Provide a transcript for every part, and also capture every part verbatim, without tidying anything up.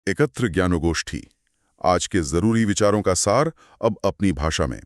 एकत्र ज्ञानगोष्ठी, आज के जरूरी विचारों का सार अब अपनी भाषा में।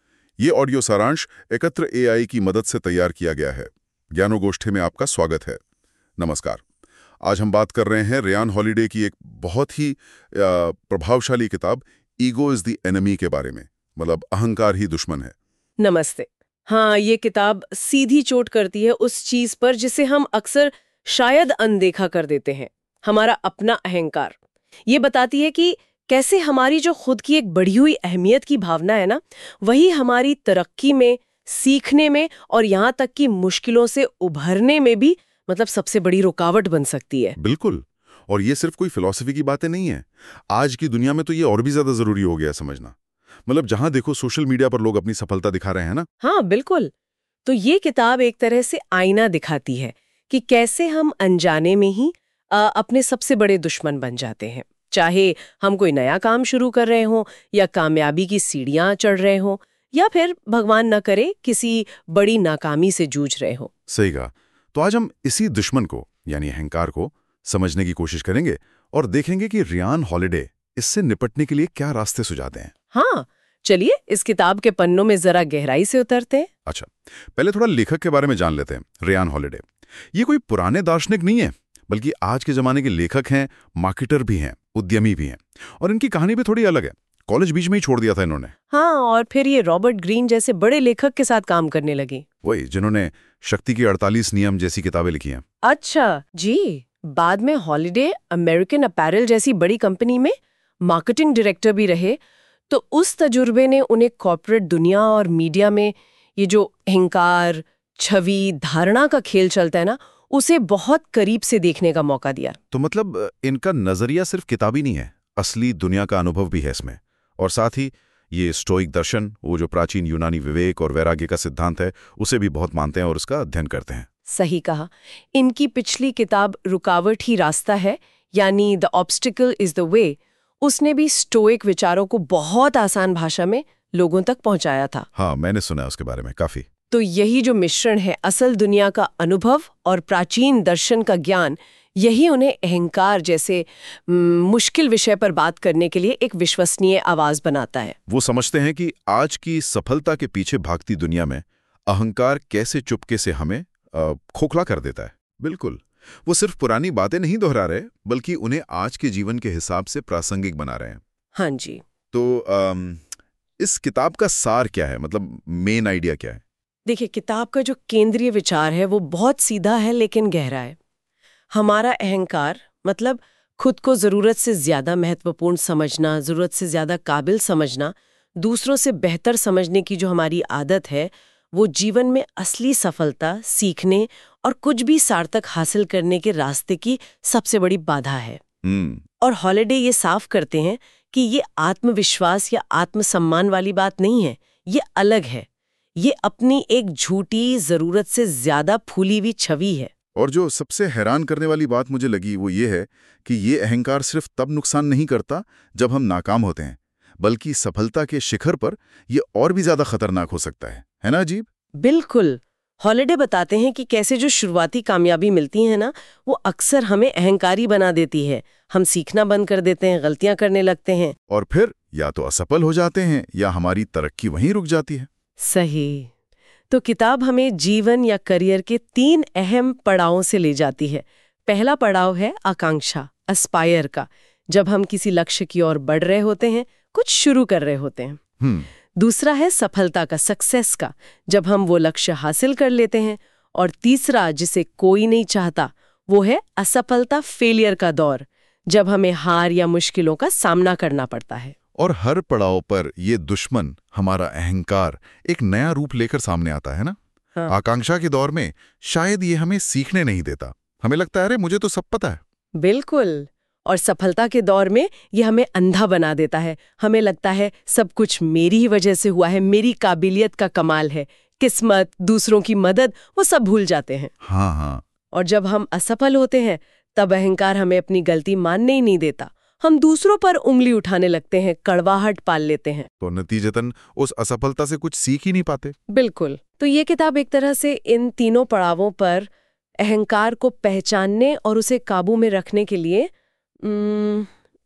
ये ऑडियो सारांश एकत्र एआई की मदद से तैयार किया गया है। ज्ञानगोष्ठी में आपका स्वागत है। नमस्कार। आज हम बात कर रहे हैं रेयान हॉलिडे की एक बहुत ही प्रभावशाली किताब ईगो इज द एनिमी के बारे में, मतलब अहंकार ही दुश्मन है। नमस्ते। हाँ, ये किताब सीधी चोट करती है उस चीज पर जिसे हम अक्सर शायद अनदेखा कर देते हैं, हमारा अपना अहंकार। ये बताती है कि कैसे हमारी जो खुद की एक बढ़ी हुई अहमियत की भावना है ना, वही हमारी तरक्की में, सीखने में और यहाँ तक कि मुश्किलों से उभरने में भी मतलब सबसे बड़ी रुकावट बन सकती है। बिल्कुल। और ये सिर्फ कोई फिलॉसफी की बातें नहीं है। आज की दुनिया में तो ये और भी ज्यादा जरूरी हो गया समझना। मतलब जहां देखो सोशल मीडिया पर लोग अपनी सफलता दिखा रहे हैं ना। हाँ बिल्कुल। तो ये किताब एक तरह से आईना दिखाती है कि कैसे हम अनजाने में ही आ, अपने सबसे बड़े दुश्मन बन जाते हैं। चाहे हम कोई नया काम शुरू कर रहे हों या कामयाबी की सीढ़ियां चढ़ रहे हों या फिर भगवान न करे किसी बड़ी नाकामी से जूझ रहे हों। सही कहा। तो आज हम इसी दुश्मन को यानी अहंकार को समझने की कोशिश करेंगे और देखेंगे कि रेयान हॉलिडे इससे निपटने के लिए क्या रास्ते सुझाते हैं। हाँ, चलिए इस किताब के पन्नों में जरा गहराई से उतरते हैं। अच्छा, पहले थोड़ा लेखक के बारे में जान लेते हैं। रेयान हॉलिडे ये कोई पुराने दार्शनिक नहीं है, बल्कि आज के जमाने के लेखक हैं, मार्केटर भी हैं, उद्यमी भी हैं। और इनकी कहानी भी थोड़ी अलग है। कॉलेज बीच में ही छोड़ दिया था इन्होंने। हाँ, और फिर ये रॉबर्ट ग्रीन जैसे बड़े लेखक के साथ काम करने लगी। वही जिन्होंने शक्ति के अड़तालीस नियम जैसी किताबें लिखी हैं। अच्छा जी। बाद में हॉलिडे अमेरिकन अपैरल जैसी बड़ी कंपनी में मार्केटिंग डायरेक्टर भी रहे। तो उस तजुर्बे ने उन्हें कॉर्पोरेट दुनिया और मीडिया में ये जो अहंकार, छवि, धारणा का खेल चलता है ना, उसे बहुत करीब से देखने का मौका दिया। तो मतलब इनका नजरिया सिर्फ किताबी नहीं है, असली दुनिया का अनुभव भी है इसमें। और साथ ही ये स्टोइक दर्शन, वो जो प्राचीन यूनानी विवेक और वैराग्य का सिद्धांत है, उसे भी बहुत मानते हैं और उसका अध्ययन करते हैं। सही कहा। इनकी पिछली किताब रुकावट ही रास्ता है, यानी the obstacle is the way, उसने भी स्टोइक विचारों को बहुत आसान भाषा में लोगों तक पहुंचाया था। हाँ, मैंने सुना है उसके बारे में काफी। तो यही जो मिश्रण है, असल दुनिया का अनुभव और प्राचीन दर्शन का ज्ञान, यही उन्हें अहंकार जैसे मुश्किल विषय पर बात करने के लिए एक विश्वसनीय आवाज बनाता है। वो समझते हैं कि आज की सफलता के पीछे भागती दुनिया में अहंकार कैसे चुपके से हमें आ, खोखला कर देता है। बिल्कुल, वो सिर्फ पुरानी बातें नहीं दोहरा रहे, बल्कि उन्हें आज के जीवन के हिसाब से प्रासंगिक बना रहे हैं। हाँ जी। तो आम, इस किताब का सार क्या है, मतलब मेन आइडिया क्या है? देखिए, किताब का जो केंद्रीय विचार है वो बहुत सीधा है लेकिन गहरा है। हमारा अहंकार मतलब खुद को जरूरत से ज्यादा महत्वपूर्ण समझना, जरूरत से ज्यादा काबिल समझना, दूसरों से बेहतर समझने की जो हमारी आदत है, वो जीवन में असली सफलता, सीखने और कुछ भी सार्थक हासिल करने के रास्ते की सबसे बड़ी बाधा है। hmm. और हॉलिडे ये साफ करते हैं कि ये आत्मविश्वास या आत्मसम्मान वाली बात नहीं है, ये अलग है। ये अपनी एक झूठी, जरूरत से ज्यादा फूली हुई छवि है। और जो सबसे हैरान करने वाली बात मुझे लगी वो ये है कि ये अहंकार सिर्फ तब नुकसान नहीं करता जब हम नाकाम होते हैं, बल्कि सफलता के शिखर पर ये और भी ज्यादा खतरनाक हो सकता है। है ना अजीब? बिल्कुल। हॉलिडे बताते हैं कि कैसे जो शुरुआती कामयाबी मिलती है ना, वो अक्सर हमें अहंकारी बना देती है। हम सीखना बंद कर देते हैं, गलतियां करने लगते हैं और फिर या तो असफल हो जाते हैं या हमारी तरक्की वहीं रुक जाती है। सही। तो किताब हमें जीवन या करियर के तीन अहम पड़ावों से ले जाती है। पहला पड़ाव है आकांक्षा, एस्पायर का, जब हम किसी लक्ष्य की ओर बढ़ रहे होते हैं, कुछ शुरू कर रहे होते हैं। हम्म दूसरा है सफलता का, सक्सेस का, जब हम वो लक्ष्य हासिल कर लेते हैं। और तीसरा, जिसे कोई नहीं चाहता, वो है असफलता, फेलियर का दौर, जब हमें हार या मुश्किलों का सामना करना पड़ता है। और हर पड़ाव पर ये दुश्मन, हमारा अहंकार, एक नया रूप लेकर सामने आता है ना। हाँ। आकांक्षा के दौर में शायद ये हमें सीखने नहीं देता, हमें लगता है अरे मुझे तो सब पता है। बिल्कुल। और सफलता के दौर में ये हमें अंधा बना देता है। हमें लगता है सब कुछ मेरी ही वजह से हुआ है, मेरी काबिलियत का कमाल है, किस्मत, दूसरों की मदद, वो सब भूल जाते हैं। हाँ हाँ। और जब हम असफल होते हैं, तब अहंकार हमें अपनी गलती मानने ही नहीं देता। हम दूसरों पर उंगली उठाने लगते हैं, कड़वाहट पाल लेते हैं। तो नतीजतन उस असफलता से कुछ सीख ही नहीं पाते। बिल्कुल। तो ये किताब एक तरह से इन तीनों पड़ावों पर अहंकार को पहचानने और उसे काबू में रखने के लिए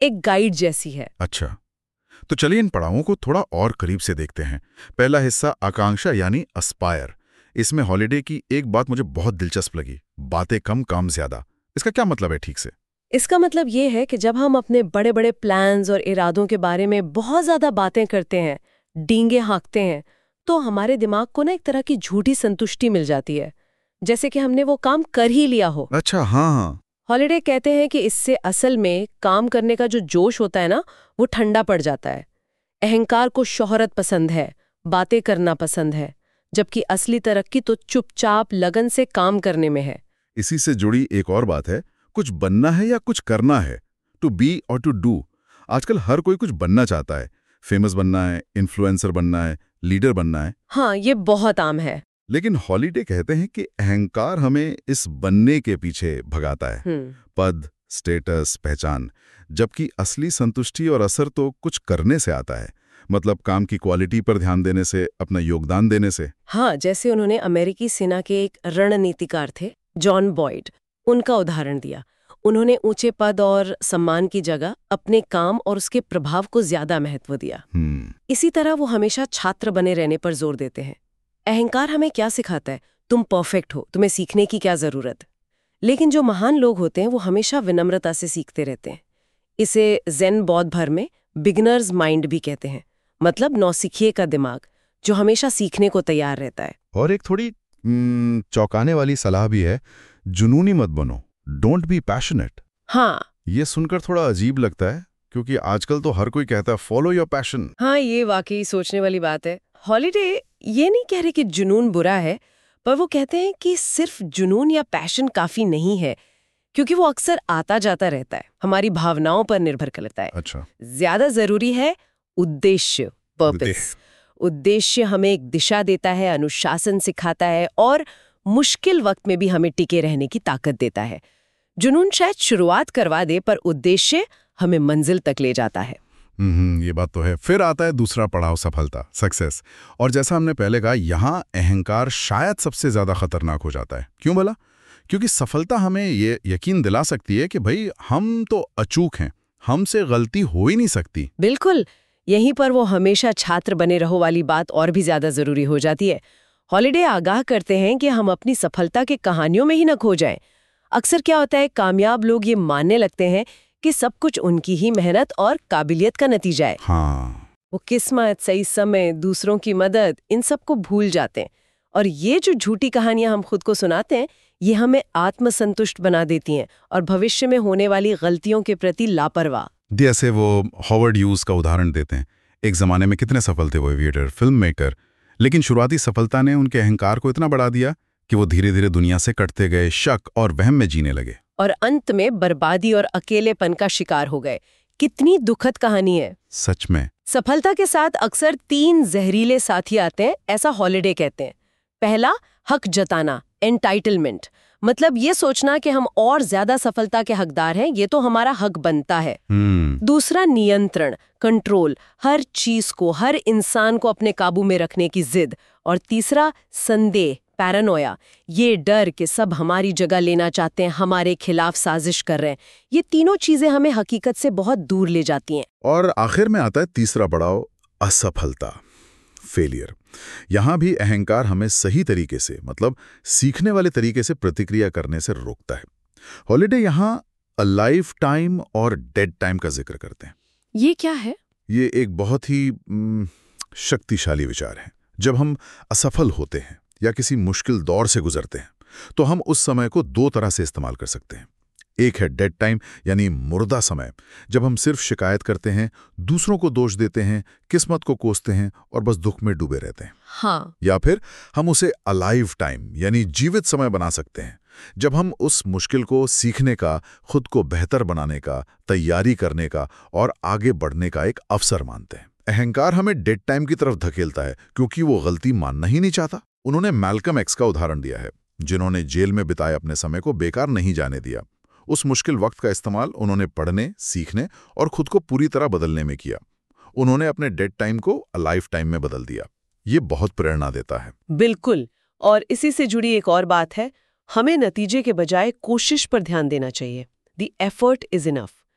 एक गाइड जैसी है। अच्छा, तो चलिए इन पड़ावों को थोड़ा और करीब से देखते हैं। पहला हिस्सा आकांक्षा यानी अस्पायर। इसमें हॉलिडे की एक बात मुझे बहुत दिलचस्प लगी, बातें कम काम ज्यादा। इसका क्या मतलब है ठीक से? इसका मतलब ये है कि जब हम अपने बड़े बड़े प्लान्स और इरादों के बारे में बहुत ज्यादा बातें करते हैं, डींगे हाँकते हैं, तो हमारे दिमाग को ना एक तरह की झूठी संतुष्टि मिल जाती है, जैसे कि हमने वो काम कर ही लिया हो। अच्छा, हाँ हाँ। हॉलिडे कहते हैं कि इससे असल में काम करने का जो जोश होता है ना, वो ठंडा पड़ जाता है। अहंकार को शोहरत पसंद है, बातें करना पसंद है, जबकि असली तरक्की तो चुपचाप लगन से काम करने में है। इसी से जुड़ी एक और बात है, कुछ बनना है या कुछ करना है, टू बी और टू डू। आजकल हर कोई कुछ बनना चाहता है, फेमस बनना है, इन्फ्लुएंसर बनना है, लीडर बनना है। हाँ, ये बहुत आम है। लेकिन हॉलिडे कहते हैं कि अहंकार हमें इस बनने के पीछे भगाता है, हम्म पद, स्टेटस, पहचान। जबकि असली संतुष्टि और असर तो कुछ करने से आता है, मतलब काम की क्वालिटी पर ध्यान देने से, अपना योगदान देने से। हाँ, जैसे उन्होंने अमेरिकी सेना के एक रणनीतिकार थे जॉन बॉयड, उनका उदाहरण दिया। उन्होंने ऊंचे पद और सम्मान की जगह अपने काम और उसके प्रभाव को ज्यादा महत्व दिया। हम्म इसी तरह वो हमेशा छात्र बने रहने पर जोर देते हैं। अहंकार हमें क्या सिखाता है? तुम परफेक्ट हो, तुम्हें सीखने की क्या जरूरत। लेकिन जो महान लोग होते हैं वो हमेशा विनम्रता से सीखते रहते हैं। इसे ज़ेन बौद्ध धर्म में बिगिनर्स माइंड भी कहते हैं, मतलब नौसिखिए का दिमाग जो हमेशा सीखने को तैयार रहता है। और एक थोड़ी हम्म, चौंकाने वाली सलाह भी है, जुनूनी मत बनो, डोंट बी पैशनेट। हाँ ये सुनकर थोड़ा अजीब लगता है, क्योंकि आजकल तो हर कोई कहता है फॉलो योर पैशन। हाँ, ये वाकई सोचने वाली बात है। हॉलिडे ये नहीं कह रहे कि जुनून बुरा है, पर वो कहते हैं कि सिर्फ जुनून या पैशन काफी नहीं है, क्योंकि वो अक्सर आता जाता रहता है, हमारी भावनाओं पर निर्भर करता है। अच्छा, ज्यादा जरूरी है उद्देश्य, पर्पस। उद्देश्य। उद्देश्य हमें एक दिशा देता है, अनुशासन सिखाता है और मुश्किल वक्त में भी हमें टिके रहने की ताकत देता है। जुनून शायद शुरुआत करवा दे, पर उद्देश्य हमें मंजिल तक ले जाता है। हम्म ये बात तो है। फिर आता है दूसरा पड़ाव, सफलता, सक्सेस। और जैसा हमने पहले कहा, यहाँ अहंकार शायद सबसे ज्यादा खतरनाक हो जाता है। क्यों भला? क्योंकि सफलता हमें ये यकीन दिला सकती है कि भाई हम तो अचूक हैं, हमसे गलती हो ही नहीं सकती। बिल्कुल, यहीं पर वो हमेशा छात्र बने रहो वाली बात और भी ज्यादा जरूरी हो जाती है। हॉलिडे आगाह करते हैं कि हम अपनी सफलता के कहानियों में ही न खो जाएं। अक्सर क्या होता है, कामयाब लोग ये मानने लगते हैं कि सब कुछ उनकी ही मेहनत और काबिलियत का नतीजा है। हाँ, वो किस्मत, सही समय, दूसरों की मदद, इन सब को भूल जाते हैं। और ये जो झूठी कहानियां हम खुद को सुनाते हैं, ये हमें आत्मसंतुष्ट बना देती हैं और भविष्य में होने वाली गलतियों के प्रति लापरवाह। जैसे वो हॉवर्ड ह्यूज का उदाहरण देते हैं। एक जमाने में कितने सफल थे वो एविएटर, फिल्म मेकर, लेकिन शुरुआती सफलता ने उनके अहंकार को इतना बढ़ा दिया कि वो धीरे धीरे दुनिया से कटते गए, शक और वहम में जीने लगे, और अंत में बर्बादी और अकेलेपन का शिकार हो गए। कितनी दुखद कहानी है। सच में। सफलता के साथ अक्सर तीन जहरीले साथी आते हैं, ऐसा हॉलिडे कहते हैं। पहला, हक जताना, एंटाइटलमेंट, मतलब ये सोचना कि हम और ज्यादा सफलता के हकदार हैं, ये तो हमारा हक बनता है। हम्म दूसरा, नियंत्रण, कंट्रोल, हर चीज को, हर इंसान को अपने काबू में रखने की जिद। और तीसरा, संदेह, पैरानोया, ये डर कि सब हमारी जगह लेना चाहते हैं, हमारे खिलाफ साजिश कर रहे हैं। ये तीनों चीजें हमें हकीकत से बहुत दूर ले जाती हैं। और आखिर में आता है तीसरा पड़ाव, असफलता, फेलियर। यहां भी अहंकार हमें सही तरीके से, मतलब सीखने वाले तरीके से प्रतिक्रिया करने से रोकता है। हॉलिडे यहां अ लाइफ टाइम और डेड टाइम का जिक्र करते हैं। ये क्या है? ये एक बहुत ही हम्म, शक्तिशाली विचार है। जब हम असफल होते हैं या किसी मुश्किल दौर से गुजरते हैं, तो हम उस समय को दो तरह से इस्तेमाल कर सकते हैं। एक है डेड टाइम, यानी मुर्दा समय, जब हम सिर्फ शिकायत करते हैं, दूसरों को दोष देते हैं, किस्मत को कोसते हैं और बस दुख में डूबे रहते हैं। हाँ, या फिर हम उसे अलाइव टाइम, यानी जीवित समय बना सकते हैं, जब हम उस मुश्किल को सीखने का, खुद को बेहतर बनाने का, तैयारी करने का और आगे बढ़ने का एक अवसर मानते हैं। अहंकार हमें डेड टाइम की तरफ धकेलता है, क्योंकि वो गलती मानना ही नहीं चाहता। उन्होंने मैल्कम एक्स का उदाहरण दिया है, जिन्होंने जेल में बिताए अपने समय को बेकार नहीं जाने दिया। उस मुश्किल वक्त का इस्तेमाल उन्होंने पढ़ने, सीखने और खुद को पूरी तरह बदलने में किया। उन्होंने अपने डेड टाइम को अलाइव टाइम में बदल दिया। ये बहुत प्रेरणा देता है। बिल्कुल। और इसी से जुड़ी एक और बात है, हमें नतीजे के बजाय कोशिश पर ध्यान देना चाहिए। The effort is enough.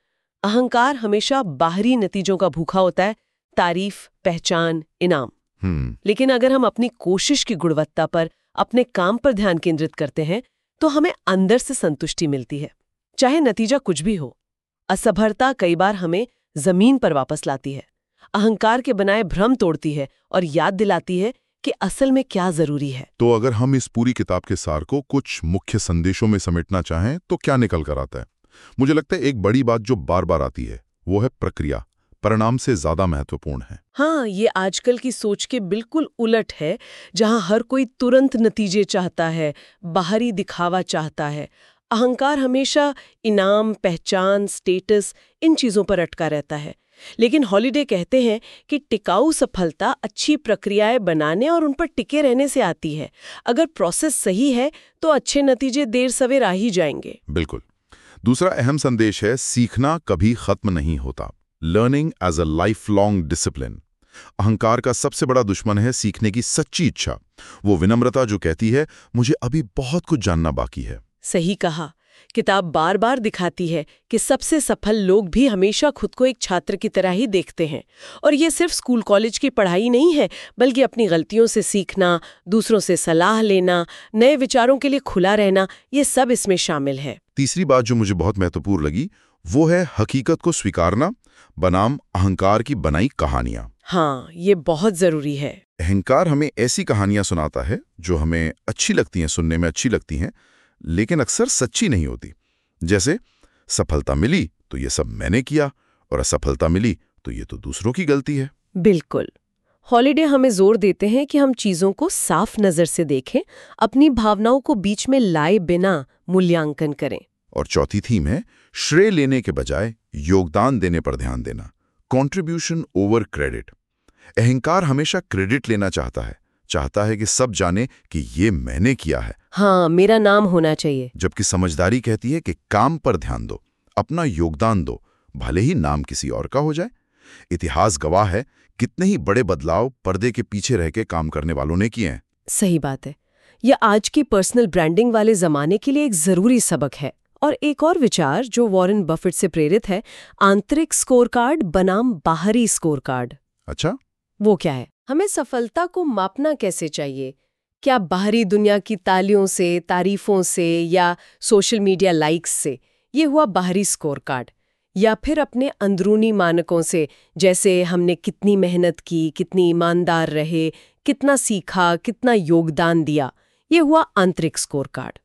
अहंकार हमेशा बाहरी नतीजों का भूखा होता है, तारीफ, पहचान, इनाम। हम्म लेकिन अगर हम अपनी कोशिश की गुणवत्ता पर, अपने काम पर ध्यान केंद्रित करते हैं तो हमें अंदर से संतुष्टि मिलती है, चाहे नतीजा कुछ भी हो। असफलता कई बार हमें जमीन पर वापस लाती है, अहंकार के बनाए भ्रम तोड़ती है और याद दिलाती है कि असल में क्या जरूरी है। तो अगर हम इस पूरी किताब के सार को कुछ मुख्य संदेशों में समेटना चाहें तो क्या निकल कर आता है? मुझे लगता है एक बड़ी बात जो बार बार आती है वो है प्रक्रिया परिणाम से ज्यादा महत्वपूर्ण है। हाँ, ये आजकल की सोच के बिल्कुल उलट है, जहां हर कोई तुरंत नतीजे चाहता है, बाहरी दिखावा चाहता है। अहंकार हमेशा इनाम, पहचान, स्टेटस, इन चीजों पर अटका रहता है। लेकिन हॉलिडे कहते हैं कि टिकाऊ सफलता अच्छी प्रक्रियाएं बनाने और उन पर टिके रहने से आती है। अगर प्रोसेस सही है तो अच्छे नतीजे देर सवेर आ ही जाएंगे। बिल्कुल। दूसरा अहम संदेश है सीखना कभी खत्म नहीं होता। Learning as a lifelong discipline. अहंकार का सबसे बड़ा दुश्मन है सीखने की सच्ची इच्छा, वो विनम्रता जो कहती है मुझे अभी बहुत कुछ जानना बाकी है। सही कहा। किताब बार बार दिखाती है कि सबसे सफल लोग भी हमेशा खुद को एक छात्र की तरह ही देखते हैं। और ये सिर्फ स्कूल कॉलेज की पढ़ाई नहीं है, बल्कि अपनी गलतियों से सीखना, दूसरों से सलाह लेना, नए विचारों के लिए खुला रहना, ये सब इसमें शामिल है। तीसरी बात जो मुझे बहुत महत्वपूर्ण लगी वो है हकीकत को स्वीकारना बनाम अहंकार की बनाई कहानियां। हाँ, ये बहुत जरूरी है। अहंकार हमें ऐसी कहानियां सुनाता है जो हमें अच्छी लगती हैं, सुनने में अच्छी लगती हैं, लेकिन अक्सर सच्ची नहीं होती। जैसे सफलता मिली तो ये सब मैंने किया और असफलता मिली तो ये तो दूसरों की गलती है। बिल्कुल। हॉलिडे हमें जोर देते हैं कि हम चीजों को साफ नजर से देखें, अपनी भावनाओं को बीच में लाए बिना मूल्यांकन करें। और चौथी थीम है श्रेय लेने के बजाय योगदान देने पर ध्यान देना, कंट्रीब्यूशन ओवर क्रेडिट। अहंकार हमेशा क्रेडिट लेना चाहता है, चाहता है कि सब जाने कि ये मैंने किया है। हाँ, मेरा नाम होना चाहिए। जबकि समझदारी कहती है कि काम पर ध्यान दो, अपना योगदान दो, भले ही नाम किसी और का हो जाए। इतिहास गवाह है कितने ही बड़े बदलाव पर्दे के पीछे रह के काम करने वालों ने किए हैं। सही बात है। यह आज की पर्सनल ब्रांडिंग वाले जमाने के लिए एक जरूरी सबक है। और एक और विचार जो वॉरेन बफेट से प्रेरित है, आंतरिक स्कोर कार्ड बनाम बाहरी स्कोर कार्ड। अच्छा, वो क्या है? हमें सफलता को मापना कैसे चाहिए? क्या बाहरी दुनिया की तालियों से, तारीफों से या सोशल मीडिया लाइक्स से? ये हुआ बाहरी स्कोर कार्ड। या फिर अपने अंदरूनी मानकों से, जैसे हमने कितनी मेहनत की, कितनी ईमानदार रहे, कितना सीखा, कितना योगदान दिया। ये हुआ आंतरिक स्कोर कार्ड।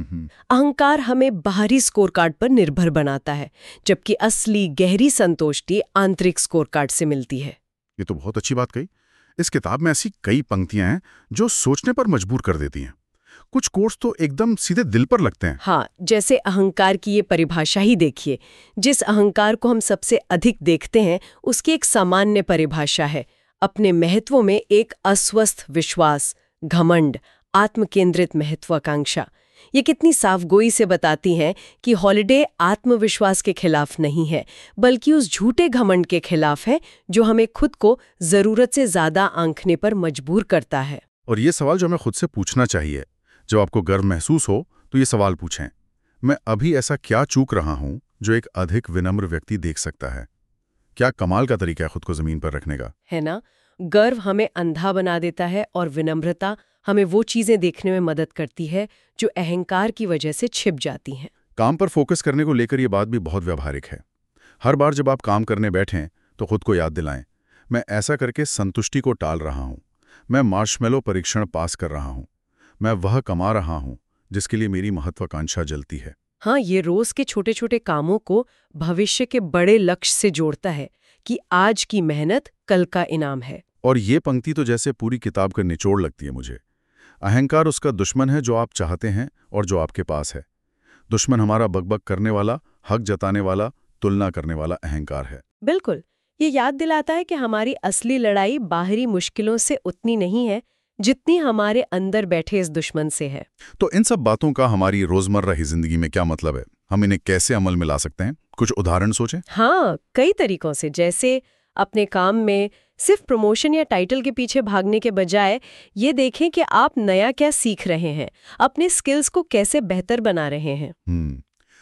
अहंकार हमें बाहरी स्कोर कार्ड पर निर्भर बनाता है, जबकि असली गहरी संतुष्टि आंतरिक स्कोर कार्ड से मिलती है। ये तो बहुत अच्छी बात कही। इस किताब में ऐसी कई पंक्तियां हैं जो सोचने पर मजबूर कर देती हैं। कुछ कोर्स तो एकदम सीधे दिल पर लगते हैं। हाँ, जैसे अहंकार की ये परिभाषा ही देखिए। जिस अहंकार को हम सबसे अधिक देखते हैं उसकी एक सामान्य परिभाषा है, अपने महत्व में एक अस्वस्थ विश्वास, घमंड, आत्मकेंद्रित महत्वाकांक्षा। ये कितनी साफगोई से बताती हैं कि हॉलिडे आत्मविश्वास के खिलाफ नहीं है, बल्कि उस झूठे घमंड के खिलाफ है जो हमें खुद को जरूरत से ज्यादा आंकने पर मजबूर करता है। और ये सवाल जो हमें खुद से पूछना चाहिए, जब आपको गर्व महसूस हो तो ये सवाल पूछें, मैं अभी ऐसा क्या चूक रहा हूं जो एक अधिक विनम्र व्यक्ति देख सकता है? क्या कमाल का तरीका है खुद को जमीन पर रखने का, है ना? गर्व हमें अंधा बना देता है और विनम्रता हमें वो चीजें देखने में मदद करती है जो अहंकार की वजह से छिप जाती हैं। काम पर फोकस करने को लेकर ये बात भी बहुत व्यावहारिक है। हर बार जब आप काम करने बैठें तो खुद को याद दिलाएं, मैं ऐसा करके संतुष्टि को टाल रहा हूं, मैं मार्शमेलो परीक्षण पास कर रहा हूं, मैं वह कमा रहा हूं जिसके लिए मेरी महत्वाकांक्षा जलती है। हाँ, ये रोज के छोटे छोटे कामों को भविष्य के बड़े लक्ष्य से जोड़ता है कि आज की मेहनत कल का इनाम है। और ये पंक्ति तो जैसे पूरी किताब का निचोड़ लगती है मुझे। अहंकार उसका दुश्मन है जो आप चाहते हैं और जो आपके पास है। दुश्मन हमारा बकबक करने वाला, हक जताने वाला, तुलना करने वाला अहंकार है। बिल्कुल। ये याद दिलाता है कि हमारी असली लड़ाई बाहरी मुश्किलों से उतनी नहीं है जितनी हमारे अंदर बैठे इस दुश्मन से है। तो इन सब बातों का हमारी रोजमर्रा की जिंदगी में क्या मतलब है? हम इन्हें कैसे अमल में ला सकते हैं? कुछ उदाहरण सोचें। हाँ, कई तरीकों से। जैसे अपने काम में सिर्फ प्रमोशन या टाइटल के पीछे भागने के बजाय ये देखें कि आप नया क्या सीख रहे हैं, अपने स्किल्स को कैसे बेहतर बना रहे हैं। हम्म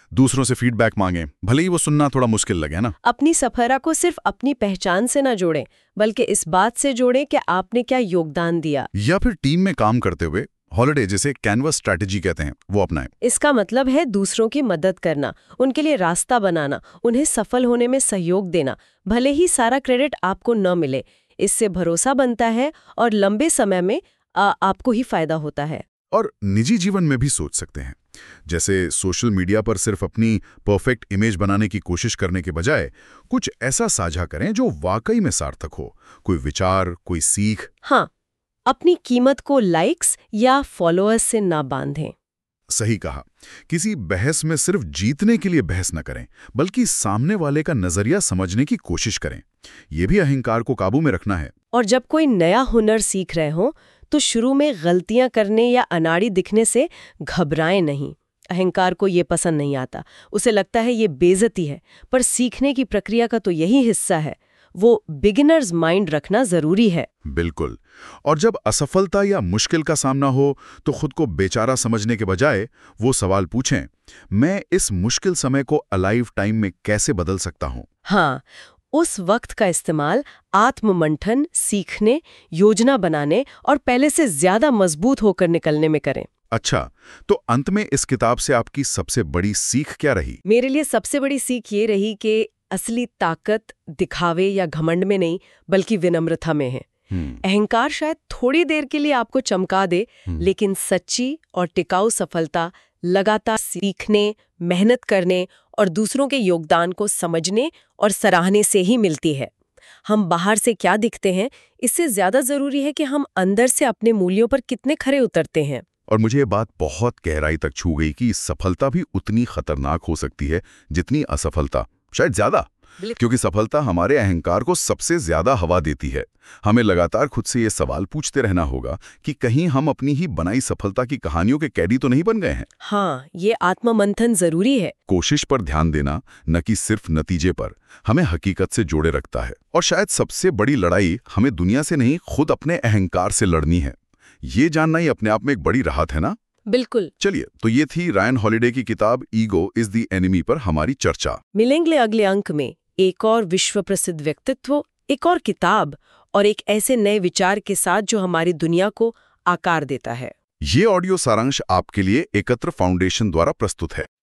दूसरों से फीडबैक मांगे, भले ही वो सुनना थोड़ा मुश्किल लगे ना। अपनी सफलता को सिर्फ अपनी पहचान से ना जोड़ें, बल्कि इस बात से जोड़ें कि आपने क्या योगदान दिया। या फिर टीम में काम करते हुए हॉलिडे, जिसे कैनवस स्ट्रैटेजी कहते हैं, वो अपनाएं। इसका मतलब है दूसरों की मदद करना, उनके लिए रास्ता बनाना, उन्हें सफल होने में सहयोग देना, भले ही सारा क्रेडिट आपको न मिले। इससे भरोसा बनता है और लंबे समय में आ, आपको ही फायदा होता है। और निजी जीवन में भी सोच सकते हैं, जैसे सोशल मीडिया पर सिर्फ अपनी परफेक्ट इमेज बनाने की कोशिश करने के बजाय कुछ ऐसा साझा करें जो वाकई में सार्थक हो, कोई विचार, कोई सीख। हाँ, अपनी कीमत को लाइक्स या फॉलोअर्स से ना बांधें। सही कहा। किसी बहस में सिर्फ जीतने के लिए बहस न करें, बल्कि सामने वाले का नजरिया समझने की कोशिश करें। यह भी अहंकार को काबू में रखना है। और जब कोई नया हुनर सीख रहे हो तो शुरू में गलतियां करने या अनाड़ी दिखने से घबराएं नहीं। अहंकार को ये पसंद नहीं आता, उसे लगता है ये बेइज्जती है, पर सीखने की प्रक्रिया का तो यही हिस्सा है। वो बिगिनर्स माइंड रखना जरूरी है। बिल्कुल। और जब असफलता या मुश्किल का सामना हो तो खुद को बेचारा समझने के बजाय वो सवाल पूछें, मैं इस मुश्किल समय को अलाइव टाइम में कैसे बदल सकता हूं? हाँ, उस वक्त का इस्तेमाल आत्ममंथन, सीखने, योजना बनाने और पहले से ज्यादा मजबूत होकर निकलने में करें। अच्छा, तो अंत में इस किताब से आपकी सबसे बड़ी सीख क्या रही? मेरे लिए सबसे बड़ी सीख ये रही कि असली ताकत दिखावे या घमंड में नहीं, बल्कि विनम्रता में है। अहंकार शायद थोड़ी देर के लिए आपको चमका दे, लेकिन सच्ची और टिकाऊ सफलता लगातार सीखने, मेहनत करने और दूसरों के योगदान को समझने और सराहने से ही मिलती है। हम बाहर से क्या दिखते हैं, इससे ज्यादा जरूरी है कि हम अंदर से अपने मूल्यों पर कितने खरे उतरते हैं। और मुझे ये बात बहुत गहराई तक छू गई कि सफलता भी उतनी खतरनाक हो सकती है जितनी असफलता, शायद ज्यादा, क्योंकि सफलता हमारे अहंकार को सबसे ज्यादा हवा देती है। हमें लगातार खुद से ये सवाल पूछते रहना होगा कि कहीं हम अपनी ही बनाई सफलता की कहानियों के कैदी तो नहीं बन गए हैं। हाँ, ये आत्ममंथन जरूरी है। कोशिश पर ध्यान देना, न कि सिर्फ नतीजे पर, हमें हकीकत से जोड़े रखता है। और शायद सबसे बड़ी लड़ाई हमें दुनिया से नहीं, खुद अपने अहंकार से लड़नी है। ये जानना ही अपने आप में एक बड़ी राहत है ना? बिल्कुल। चलिए, तो ये थी रायन हॉलिडे की किताब ईगो इज द एनिमी पर हमारी चर्चा। मिलेंगे अगले अंक में एक और विश्व प्रसिद्ध व्यक्तित्व, एक और किताब और एक ऐसे नए विचार के साथ जो हमारी दुनिया को आकार देता है। ये ऑडियो सारांश आपके लिए एकत्र फाउंडेशन द्वारा प्रस्तुत है।